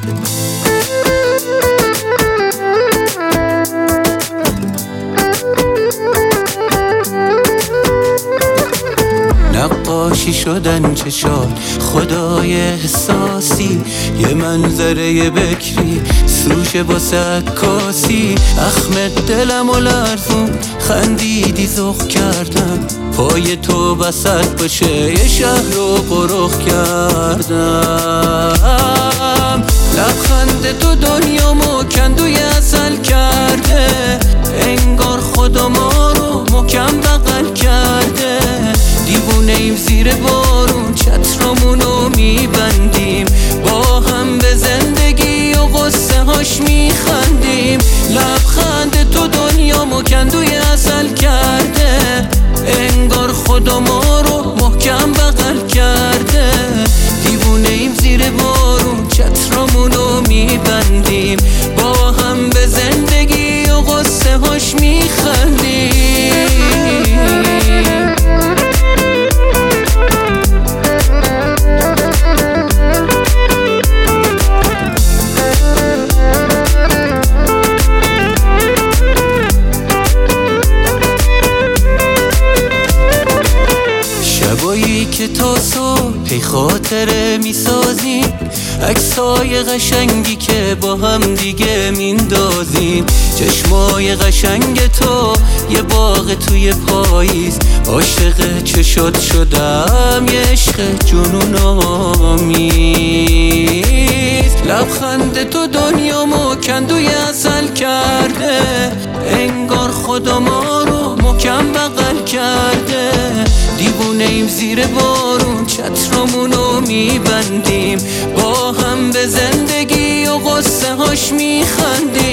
نقاشی شدن چشات خدای احساسی، یه منظره بکری سوش واسه عکاسی. اخم دلم و لرزون خندیدی ذوق کردم، پای تو وسط باشه یه شهر رو غرق کردم. لبخند تو دنیامو کندوی عسل کرده، انگار خدا ما رو محکم بغل کرده. دیوونه ایم زیر بارون چترامونو میبندیم، با هم به زندگی و قصه هاش میخندیم. لبخند تو دنیامو کندوی عسل کرده، انگار خدا ما رو محکم بغل کرده. دیوونه ایم زیر بارون چترامونو میبندیم، با هم به زندگی و قصه هاش میخندیم. شبایی که تا صبح پی خاطره میسازیم، عکسای قشنگی که با هم دیگه میندازیم. چشمای قشنگ تو یه باغ توی پاییز، عاشق چشات شدم یه عشق جنون آمیز. لبخند تو دنیامو کندوی عسل کرده، انگار خدا ما رو محکم بغل کرده. دیوونه ایم زیر بارون چترامونو میبندیم، با هم به زندگی و قصه هاش میخندیم.